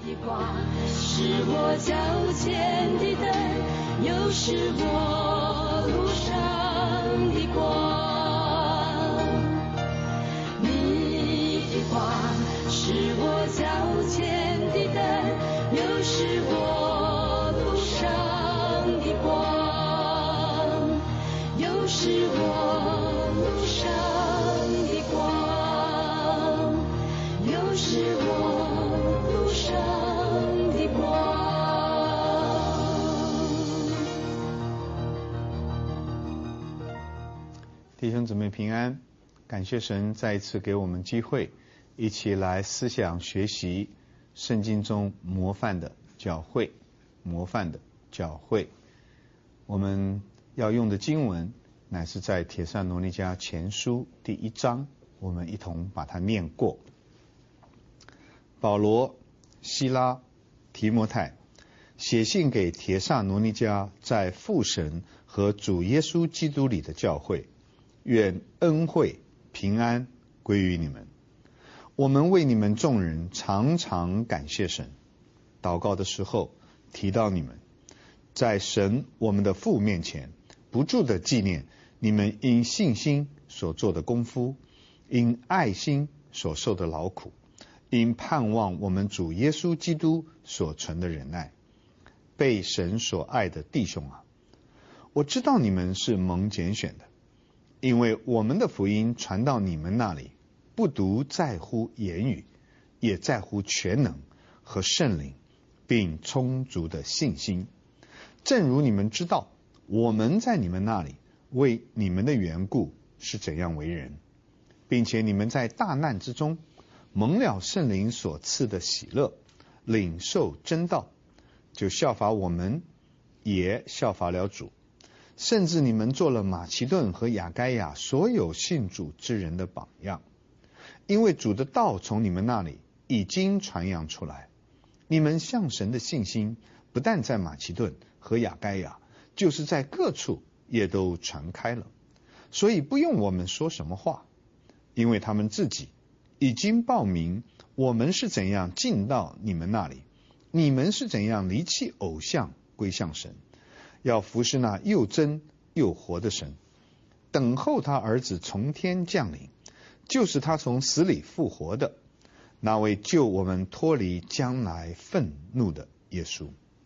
的光，是我脚前的灯，又是我路上的光。你的光是我脚前的灯，又是我路上的光，又是我路上的光，又是我路上的光。 弟兄姊妹平安，感谢神再一次给我们机会，一起来思想学习圣经中模范的教会。模范的教会，我们要用的经文乃是在帖撒罗尼迦前书第1章，我们一同把它念过。保罗、西拉、提摩太写信给帖撒罗尼迦在父神和主耶稣基督里的教会，愿恩惠平安归于你们。我们为你们众人常常感谢神，祷告的时候提到你们，在神我们的父面前不住的纪念你们因信心所做的功夫，因爱心所受的劳苦，因盼望我们主耶稣基督所存的忍耐。被神所爱的弟兄啊，我知道你们是蒙拣选的，因为我们的福音传到你们那里，不独在乎言语，也在乎全能和圣灵，并充足的信心。正如你们知道，我们在你们那里为你们的缘故是怎样为人，并且你们在大难之中蒙了圣灵所赐的喜乐，领受真道，就效法我们，也效法了主。甚至你们做了马其顿和亚该亚所有信主之人的榜样，因为主的道从你们那里已经传扬出来，你们向神的信心不但在马其顿和亚该亚，就是在各处也都传开了。所以不用我们说什么话，因为他们自己已经报明我们是怎样进到你们那里，你们是怎样离弃偶像归向神，要服侍那又真又活的神，等候他儿子从天降临，就是他从死里复活的那位救我们脱离将来愤怒的耶稣。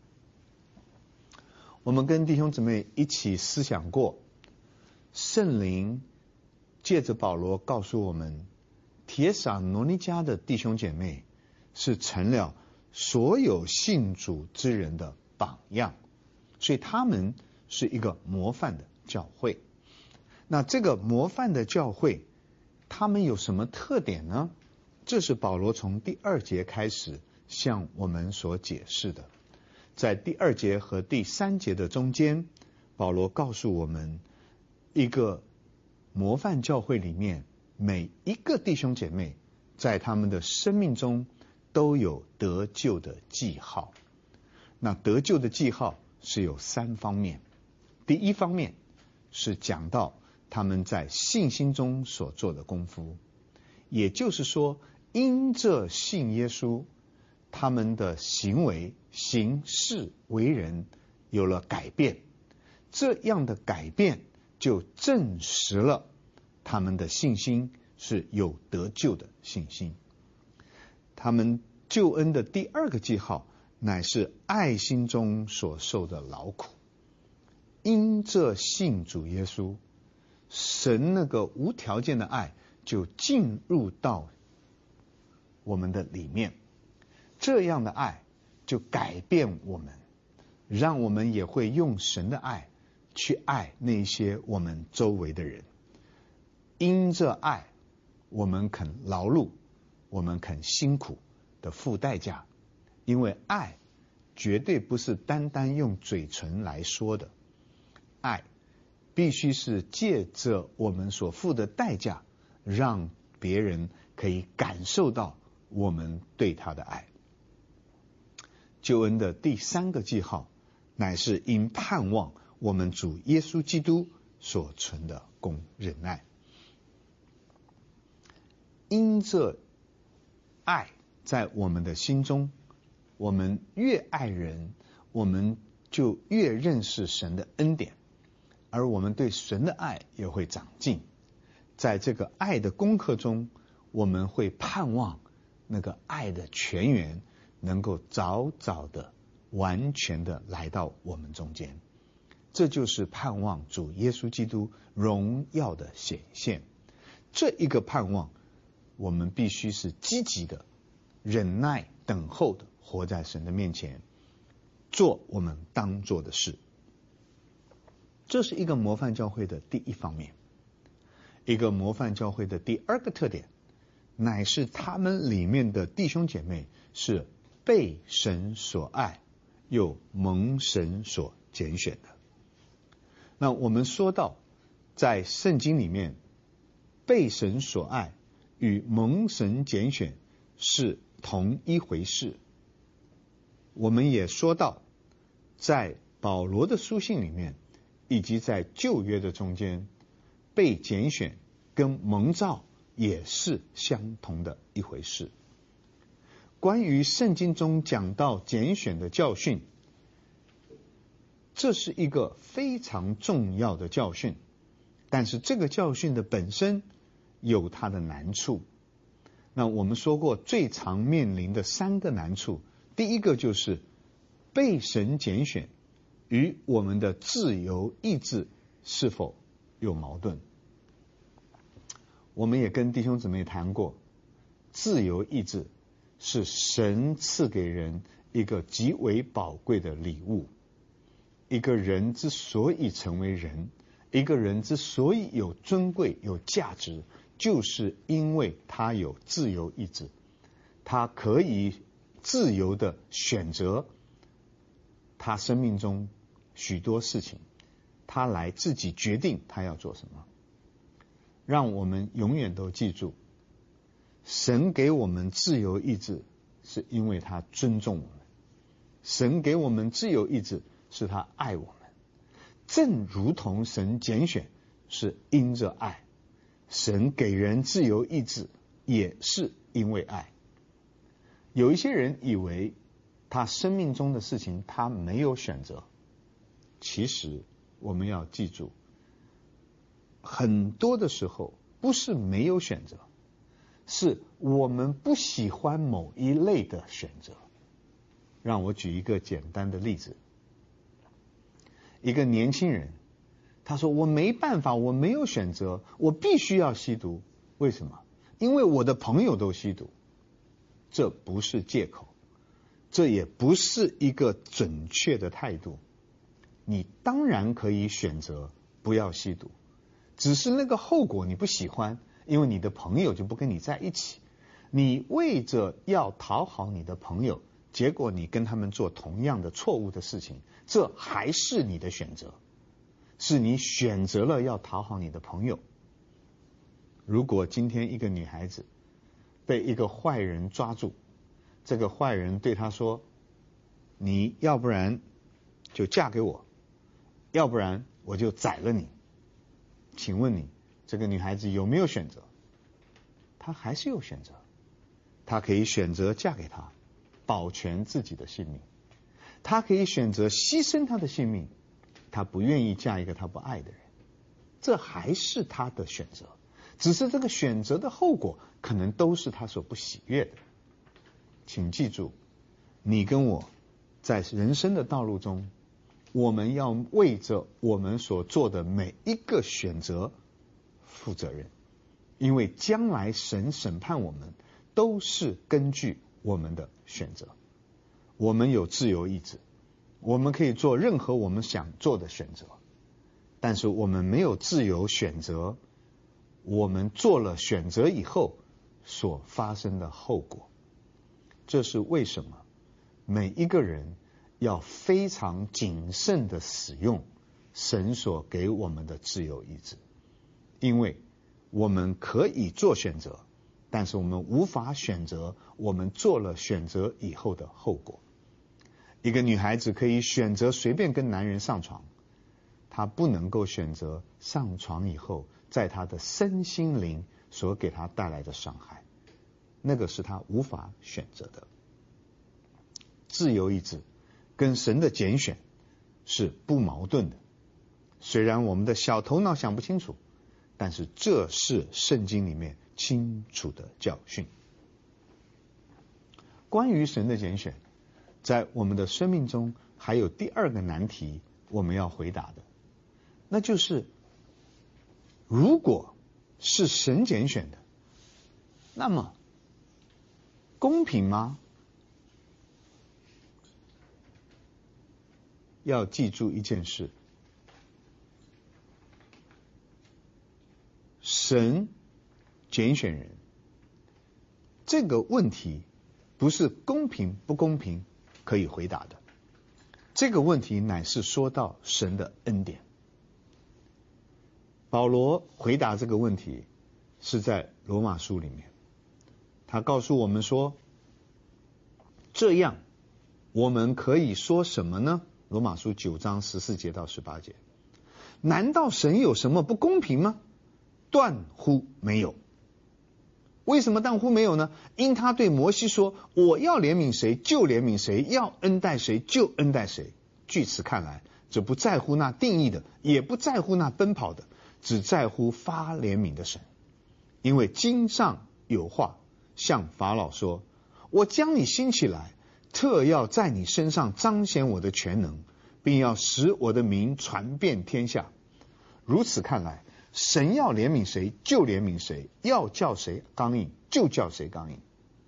我们跟弟兄姊妹一起思想过，圣灵借着保罗告诉我们，帖撒罗尼迦的弟兄姐妹是成了所有信主之人的榜样，所以他们是一个模范的教会。那这个模范的教会，他们有什么特点呢？这是保罗从第2节开始向我们所解释的。在第2节和第3节的中间，保罗告诉我们，一个模范教会里面每一个弟兄姐妹在他们的生命中都有得救的记号。那得救的记号是有3方面。第一方面是讲到他们在信心中所做的功夫，也就是说因着信耶稣，他们的行为行事为人有了改变，这样的改变就证实了他们的信心是有得救的信心。他们救恩的第2个记号乃是爱心中所受的劳苦。因这信主耶稣，神那个无条件的爱就进入到我们的里面，这样的爱就改变我们，让我们也会用神的爱去爱那些我们周围的人。因这爱，我们肯劳碌，我们肯辛苦的付代价，因为爱绝对不是单单用嘴唇来说的，爱必须是借着我们所付的代价，让别人可以感受到我们对他的爱。救恩的第3个记号乃是因盼望我们主耶稣基督所存的功忍耐。因这爱在我们的心中， 我们越爱人，我们就越认识神的恩典，而我们对神的爱也会长进。在这个爱的功课中，我们会盼望那个爱的泉源能够早早的完全的来到我们中间。这就是盼望主耶稣基督荣耀的显现。这一个盼望，我们必须是积极的、忍耐、等候的，活在神的面前，做我们当做的事。这是一个模范教会的第一方面。一个模范教会的第二个特点，乃是他们里面的弟兄姐妹是被神所爱，又蒙神所拣选的。那我们说到，在圣经里面，被神所爱与蒙神拣选是同一回事。我们也说到，在保罗的书信里面，以及在旧约的中间，被拣选跟蒙召也是相同的一回事。关于圣经中讲到拣选的教训，这是一个非常重要的教训，但是这个教训的本身有它的难处。那我们说过，最常面临的3个难处，第一个就是被神拣选与我们的自由意志是否有矛盾。我们也跟弟兄姊妹谈过，自由意志是神赐给人一个极为宝贵的礼物。一个人之所以成为人，一个人之所以有尊贵有价值，就是因为他有自由意志，他可以自由的选择他生命中许多事情，他来自己决定他要做什么。让我们永远都记住，神给我们自由意志是因为他尊重我们，神给我们自由意志是他爱我们，正如同神拣选是因着爱，神给人自由意志也是因为爱。有一些人以为他生命中的事情他没有选择，其实我们要记住，很多的时候不是没有选择，是我们不喜欢某一类的选择。让我举一个简单的例子，一个年轻人，他说我没办法，我没有选择，我必须要吸毒。为什么？因为我的朋友都吸毒。这不是借口，这也不是一个准确的态度。你当然可以选择不要吸毒，只是那个后果你不喜欢，因为你的朋友就不跟你在一起。你为着要讨好你的朋友，结果你跟他们做同样的错误的事情，这还是你的选择，是你选择了要讨好你的朋友。如果今天一个女孩子被一个坏人抓住，这个坏人对她说，你要不然就嫁给我，要不然我就宰了你。请问你，这个女孩子有没有选择？她还是有选择，她可以选择嫁给他，保全自己的性命，她可以选择牺牲她的性命，她不愿意嫁一个她不爱的人，这还是她的选择，只是这个选择的后果可能都是她所不喜悦的。请记住，你跟我在人生的道路中，我们要为着我们所做的每一个选择负责任，因为将来神审判我们都是根据我们的选择。我们有自由意志，我们可以做任何我们想做的选择，但是我们没有自由选择我们做了选择以后所发生的后果。这是为什么每一个人要非常谨慎的使用神所给我们的自由意志，因为我们可以做选择，但是我们无法选择我们做了选择以后的后果。一个女孩子可以选择随便跟男人上床，她不能够选择上床以后在她的身心灵所给她带来的伤害，那个是她无法选择的。 自由意志跟神的拣选是不矛盾的。虽然我们的小头脑想不清楚，但是这是圣经里面清楚的教训。关于神的拣选，在我们的生命中还有第二个难题我们要回答的，那就是如果是神拣选的，那么公平吗？要记住一件事，神拣选人这个问题不是公平不公平可以回答的，这个问题乃是说到神的恩典。保罗回答这个问题是在罗马书里面，他告诉我们说，这样我们可以说什么呢？罗马书9章14节到18节，难道神有什么不公平吗？断乎没有。为什么断乎没有呢？因他对摩西说，我要怜悯谁就怜悯谁，要恩待谁就恩待谁。据此看来，这不在乎那定义的，也不在乎那奔跑的，只在乎发怜悯的神。因为经上有话向法老说，我将你兴起来，特要在你身上彰显我的全能，并要使我的名传遍天下。如此看来，神要怜悯谁就怜悯谁，要叫谁刚硬就叫谁刚硬。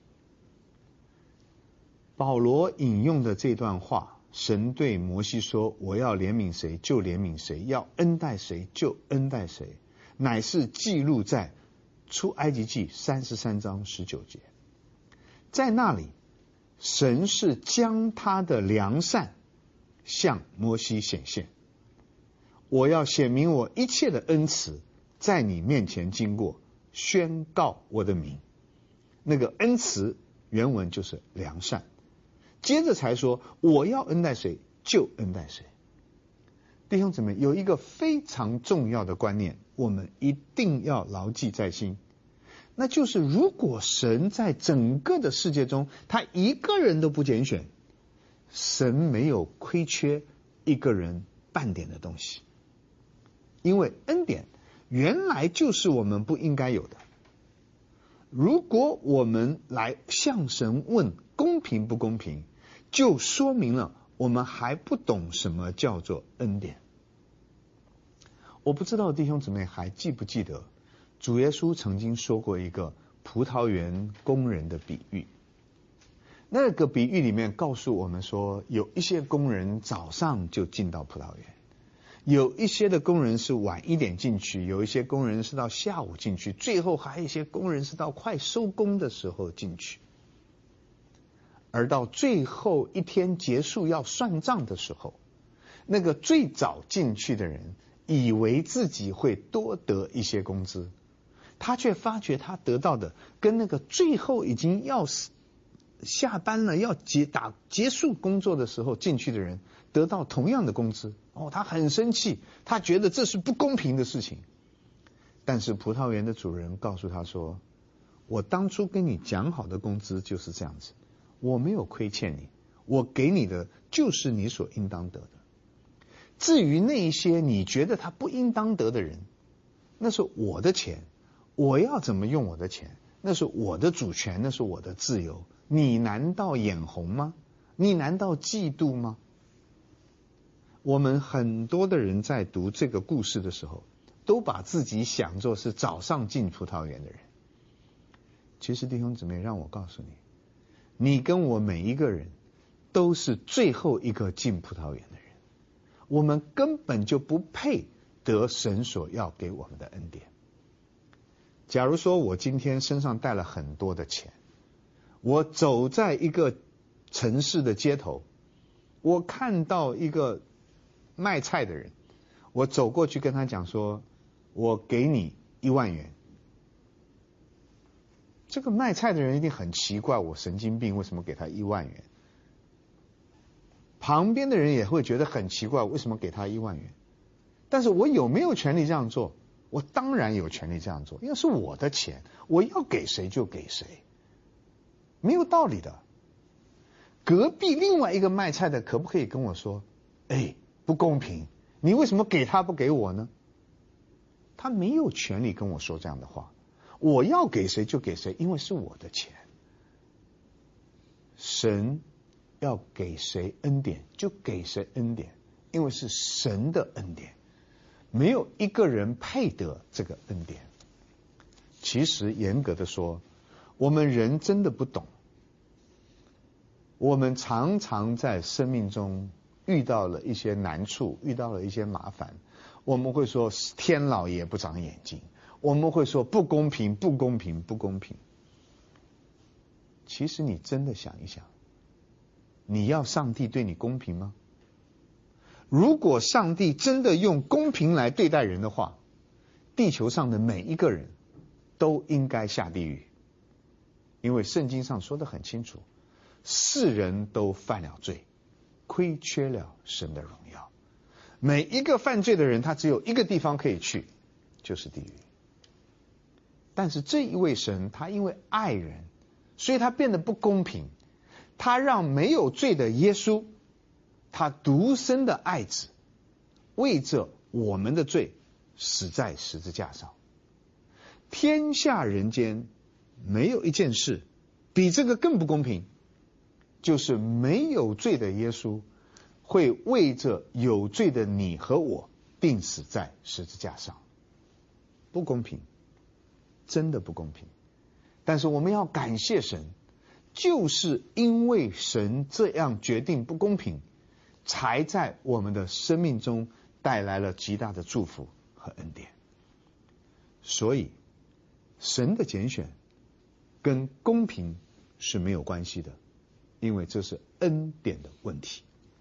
保罗引用的这段话，神对摩西说，我要怜悯谁就怜悯谁，要恩待谁就恩待谁，乃是记录在出埃及记33章19节。在那里，神是将他的良善向摩西显现，我要显明我一切的恩慈在你面前经过，宣告我的名。那个恩慈原文就是良善，接着才说我要恩待谁就恩待谁。弟兄姊妹，有一个非常重要的观念我们一定要牢记在心，那就是如果神在整个的世界中他一个人都不拣选，神没有亏缺一个人半点的东西，因为恩典原来就是我们不应该有的。如果我们来向神问公平不公平，就说明了我们还不懂什么叫做恩典。我不知道弟兄姊妹还记不记得主耶稣曾经说过一个葡萄园工人的比喻。那个比喻里面告诉我们说，有一些工人早上就进到葡萄园，有一些的工人是晚一点进去，有一些工人是到下午进去，最后还有一些工人是到快收工的时候进去。而到最后一天结束要算账的时候，那个最早进去的人以为自己会多得一些工资，他却发觉他得到的跟那个最后已经要下班了要结束工作的时候进去的人得到同样的工资。他很生气，他觉得这是不公平的事情。但是葡萄园的主人告诉他说，我当初跟你讲好的工资就是这样子，我没有亏欠你，我给你的就是你所应当得的。至于那一些你觉得他不应当得的人，那是我的钱，我要怎么用我的钱，那是我的主权，那是我的自由，你难道眼红吗？你难道嫉妒吗？我们很多的人在读这个故事的时候，都把自己想作是早上进葡萄园的人。其实弟兄姊妹，让我告诉你，你跟我每一个人都是最后一个进葡萄园的人，我们根本就不配得神所要给我们的恩典。假如说我今天身上带了很多的钱，我走在一个城市的街头，我看到一个卖菜的人，我走过去跟他讲说，我给你1万元。这个卖菜的人一定很奇怪，我神经病，为什么给他1万元？旁边的人也会觉得很奇怪，为什么给他1万元？但是我有没有权利这样做？我当然有权利这样做，因为是我的钱，我要给谁就给谁，没有道理的。 隔壁另外一个卖菜的可不可以跟我说，哎，不公平，你为什么给他不给我呢？他没有权利跟我说这样的话，我要给谁就给谁，因为是我的钱。神要给谁恩典就给谁恩典，因为是神的恩典，没有一个人配得这个恩典。其实严格的说，我们人真的不懂，我们常常在生命中遇到了一些难处，遇到了一些麻烦，我们会说天老爷不长眼睛，我们会说不公平不公平不公平。其实你真的想一想，你要上帝对你公平吗？如果上帝真的用公平来对待人的话，地球上的每一个人都应该下地狱。因为圣经上说得很清楚，世人都犯了罪，亏缺了神的荣耀。每一个犯罪的人，他只有一个地方可以去，就是地狱。但是这一位神，他因为爱人，所以他变得不公平，他让没有罪的耶稣，他独生的爱子，为着我们的罪死在十字架上。天下人间没有一件事比这个更不公平，就是没有罪的耶稣会为着有罪的你和我钉死在十字架上。不公平，真的不公平。但是我们要感谢神，就是因为神这样决定不公平，才在我们的生命中带来了极大的祝福和恩典。所以神的拣选跟公平是没有关系的，因为这是恩典的问题。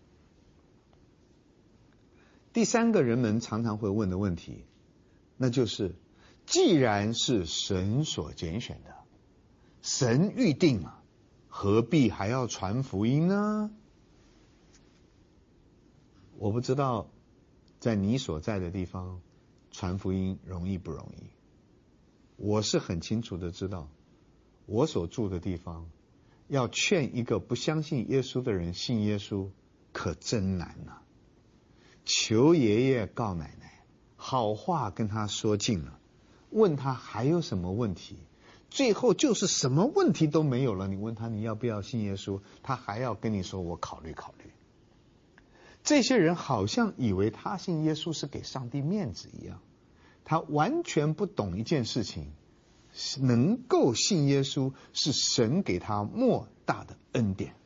第三个人们常常会问的问题，那就是既然是神所拣选的，神预定了，何必还要传福音呢？我不知道在你所在的地方传福音容易不容易。我是很清楚的知道，我所住的地方要劝一个不相信耶稣的人信耶稣可真难啊。求爷爷告奶奶，好话跟他说尽了，问他还有什么问题，最后就是什么问题都没有了，你问他你要不要信耶稣，他还要跟你说我考虑考虑。这些人好像以为他信耶稣是给上帝面子一样，他完全不懂一件事情，能够信耶稣是神给他莫大的恩典。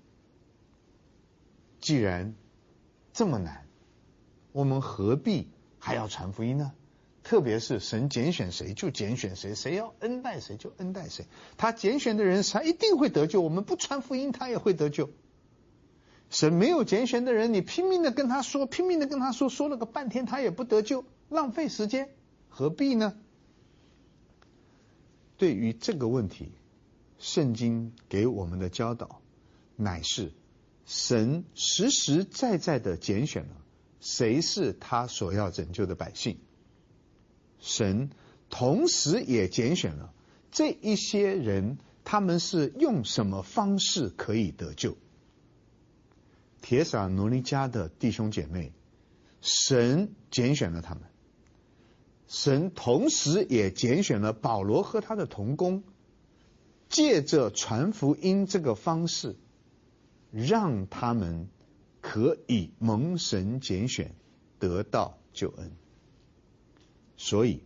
既然这么难，我们何必还要传福音呢？特别是神拣选谁就拣选谁，谁要恩待谁就恩待谁，他拣选的人他一定会得救，我们不传福音他也会得救。神没有拣选的人，你拼命的跟他说，拼命的跟他说，说了个半天他也不得救，浪费时间，何必呢？对于这个问题，圣经给我们的教导乃是神实实在在的拣选了谁是他所要拯救的百姓，神同时也拣选了这一些人，他们是用什么方式可以得救。帖撒罗尼迦的弟兄姐妹，神拣选了他们，神同时也拣选了保罗和他的同工，借着传福音这个方式，让他们可以蒙神拣选，得到救恩。所以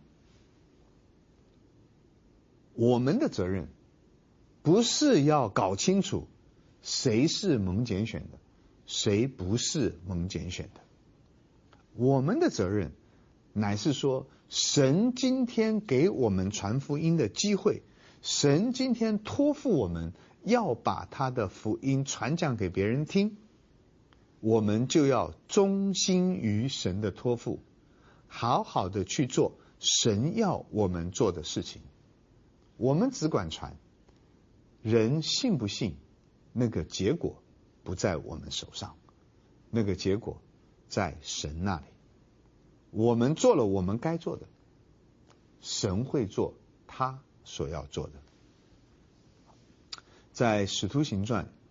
我们的责任不是要搞清楚谁是蒙拣选的，谁不是蒙拣选的。我们的责任乃是说，神今天给我们传福音的机会，神今天托付我们要把他的福音传讲给别人听，我们就要忠心于神的托付，好好的去做神要我们做的事情。我们只管传，人信不信，那个结果不在我们手上，那个结果在神那里。我们做了我们该做的，神会做他所要做的。在使徒行传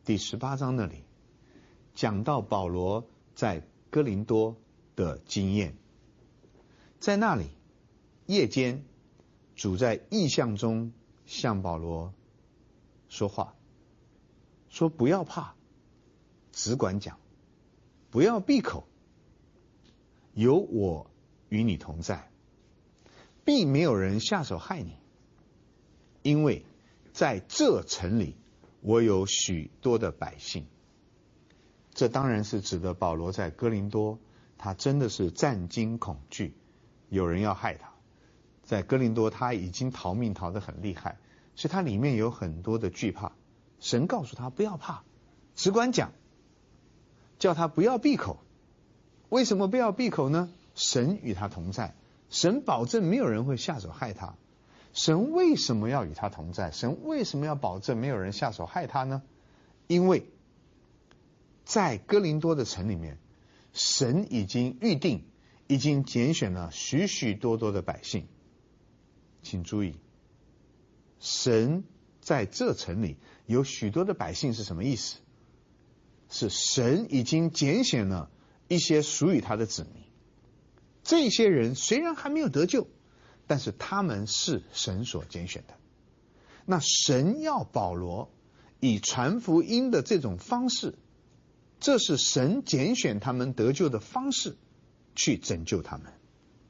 第18章那里讲到保罗在哥林多的经验。在那里夜间主在异象中向保罗说话，说不要怕，只管讲，不要闭口，有我与你同在，必没有人下手害你，因为在这城里我有许多的百姓。这当然是指的保罗在哥林多，他真的是战惊恐惧，有人要害他。在哥林多他已经逃命逃得很厉害，所以他里面有很多的惧怕。神告诉他不要怕，只管讲，叫他不要闭口。为什么不要闭口呢？神与他同在，神保证没有人会下手害他。神为什么要与他同在？神为什么要保证没有人下手害他呢？因为在哥林多的城里面，神已经预定，已经拣选了许许多多的百姓。请注意，神在这城里有许多的百姓是什么意思？是神已经拣选了一些属于他的子民。这些人虽然还没有得救，但是他们是神所拣选的。那神要保罗以传福音的这种方式，这是神拣选他们得救的方式，去拯救他们。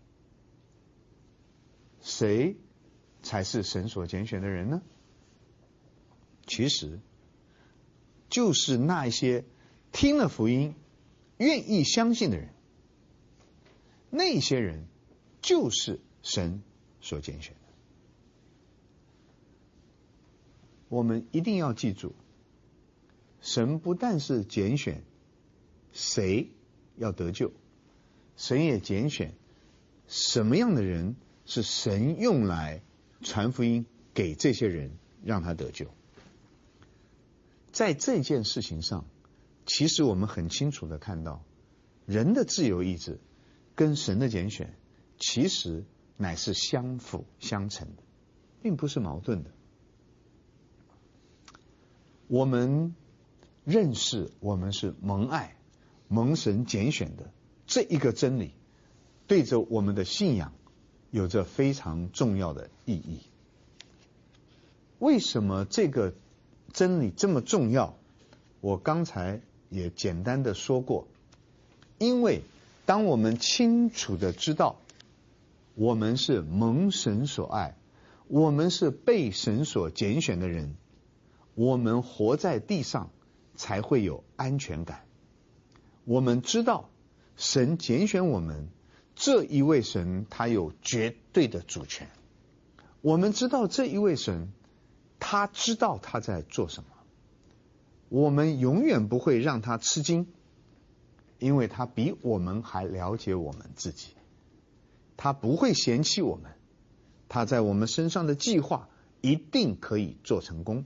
谁才是神所拣选的人呢？其实就是那一些听了福音愿意相信的人，那些人就是神所拣选的。我们一定要记住，神不但是拣选谁要得救，神也拣选什么样的人是神用来传福音给这些人，让他得救。在这件事情上，其实我们很清楚的看到，人的自由意志跟神的拣选其实乃是相辅相成的，并不是矛盾的。我们认识我们是蒙爱蒙神拣选的这一个真理，对着我们的信仰有着非常重要的意义。为什么这个真理这么重要？我刚才也简单的说过，因为当我们清楚的知道我们是蒙神所爱，我们是被神所拣选的人，我们活在地上才会有安全感。我们知道神拣选我们，这一位神他有绝对的主权。我们知道这一位神他知道他在做什么，我们永远不会让他吃惊，因为他比我们还了解我们自己。他不会嫌弃我们，他在我们身上的计划一定可以做成功。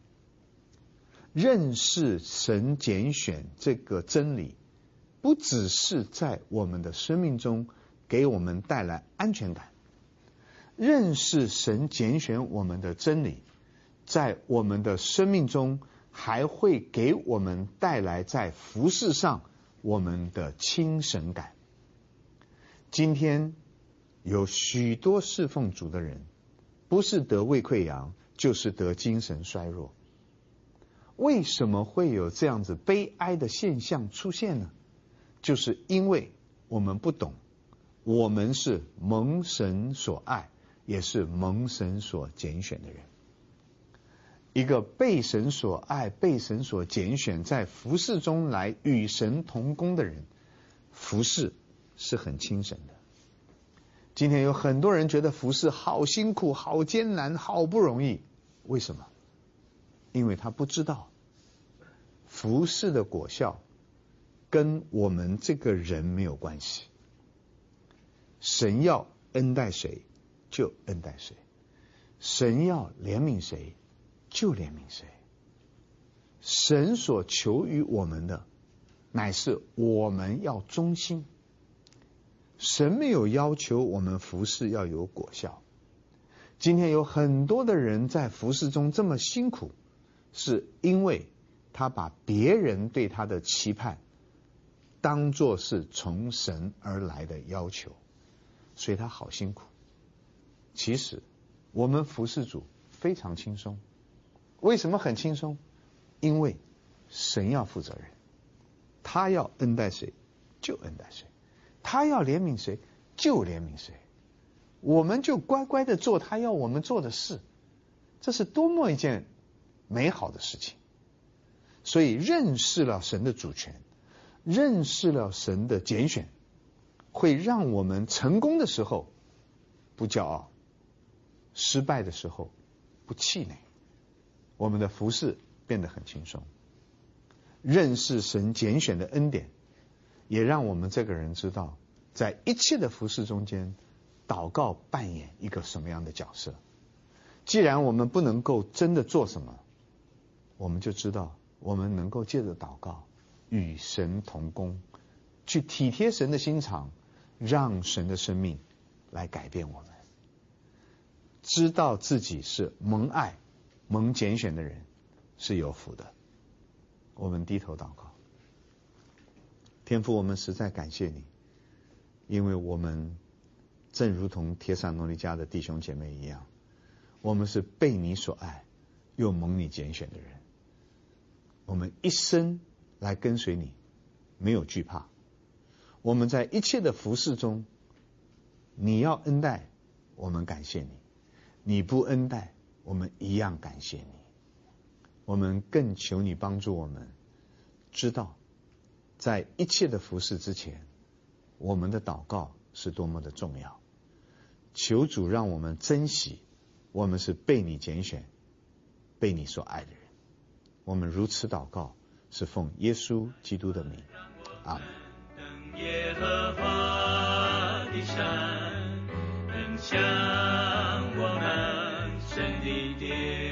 认识神拣选这个真理，不只是在我们的生命中给我们带来安全感，认识神拣选我们的真理，在我们的生命中还会给我们带来在服事上我们的轻省感。今天有许多侍奉主的人，不是得胃溃疡，就是得精神衰弱。为什么会有这样子悲哀的现象出现呢？就是因为我们不懂，我们是蒙神所爱，也是蒙神所拣选的人。一个被神所爱、被神所拣选，在服事中来与神同工的人，服事是很轻省的。今天有很多人觉得服事好辛苦、好艰难、好不容易，为什么？因为他不知道服事的果效跟我们这个人没有关系。神要恩待谁就恩待谁，神要怜悯谁就怜悯谁。神所求于我们的乃是我们要忠心，神没有要求我们服事要有果效。今天有很多的人在服事中这么辛苦，是因为他把别人对他的期盼当作是从神而来的要求，所以他好辛苦。其实我们服侍主非常轻松。为什么很轻松？因为神要负责任，他要恩待谁就恩待谁，他要怜悯谁就怜悯谁，我们就乖乖的做他要我们做的事。这是多么一件美好的事情。所以认识了神的主权，认识了神的拣选，会让我们成功的时候不骄傲，失败的时候不气馁，我们的服事变得很轻松。认识神拣选的恩典，也让我们这个人知道，在一切的服事中间，祷告扮演一个什么样的角色。既然我们不能够真的做什么，我们就知道我们能够借着祷告与神同工，去体贴神的心肠，让神的生命来改变我们。知道自己是蒙爱蒙拣选的人是有福的。我们低头祷告。天父，我们实在感谢你，因为我们正如同帖撒罗尼迦的弟兄姐妹一样，我们是被你所爱又蒙你拣选的人。我们一生来跟随你，没有惧怕。我们在一切的服事中，你要恩待，我们感谢你；你不恩待，我们一样感谢你。我们更求你帮助我们知道，在一切的服事之前，我们的祷告是多么的重要。求主让我们珍惜，我们是被你拣选、被你所爱的人。我们如此祷告，是奉耶稣基督的名，阿们。 等耶和华的山，能向我们神的殿。